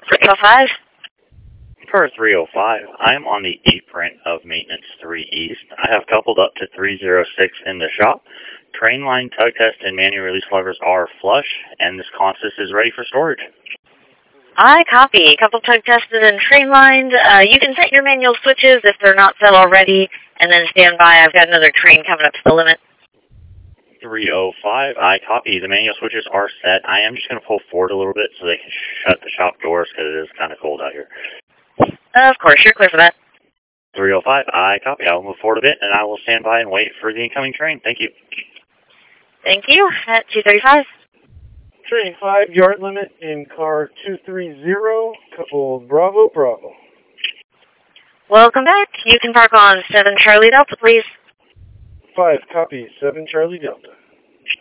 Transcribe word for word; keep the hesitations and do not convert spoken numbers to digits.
three oh five. Per three oh five, I am on the apron of Maintenance three East. I have coupled up to three oh six in the shop. Train line, tug test, and manual release levers are flush, and this consist is ready for storage. I copy. Couple tug tested and train lined. Uh, you can set your manual switches if they're not set already, and then stand by. I've got another train coming up to the limit. three oh five, I copy. The manual switches are set. I am just going to pull forward a little bit so they can shut the shop doors because it is kind of cold out here. Of course, you're clear for that. three oh five, I copy. I will move forward a bit, and I will stand by and wait for the incoming train. Thank you. Thank you. At two thirty-five. Train five, yard limit in car two three zero, couple Bravo, Bravo. Welcome back. You can park on seven Charlie Delta, please. five, copy, seven Charlie Delta.